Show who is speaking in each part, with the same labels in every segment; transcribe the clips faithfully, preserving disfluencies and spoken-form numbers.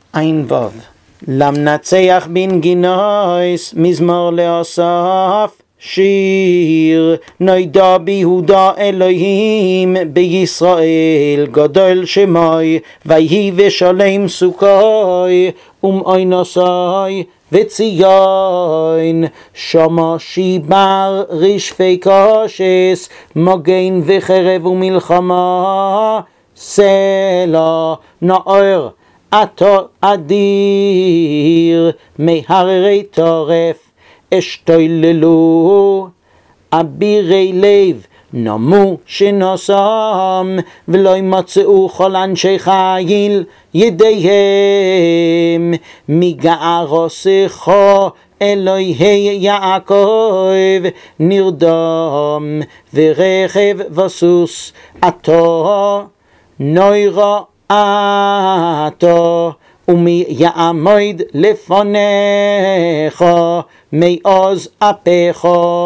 Speaker 1: עין וו. למנצח בנגינויס מזמור לאסף שיר, נודע ביהודה אלוהים בישראל גדול שמוי, ויהי ושלם סוכוי ומעונוסוי וציון, שמה שיבר רשפי קושס, מגן וחרב ומלחמה, סלע נאור אתה אדיר, מהררי טורף אשתוללו, אבירי לב נמו שנסם, ולא ימצאו כל אנשי חיל ידיהם, מגערוסך אלוהי יעקב נרדם, ורכב וסוס אתה נוירה אתה, ומי יעמוד לפניך מעוז אפיך,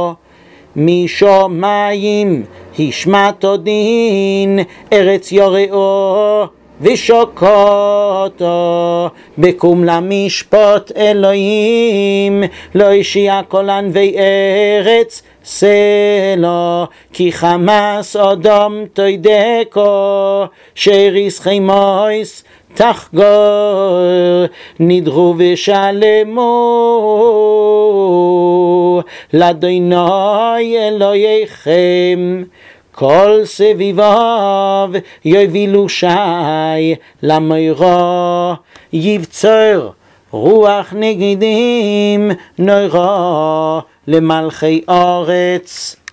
Speaker 1: משמיים השמעת דין, ארץ יראו ושקעת, בקום למשפט אלוהים, לא ישיע כל ענבי ארץ סלע, כי חמס אדם תידקו, שאריס חמויס תחגור, נדרו ושלמו לאדוני אלוהיכם, כל סביביו יובילו שי למוירה, יבצר רוח נגדים נורא למלכי ארץ.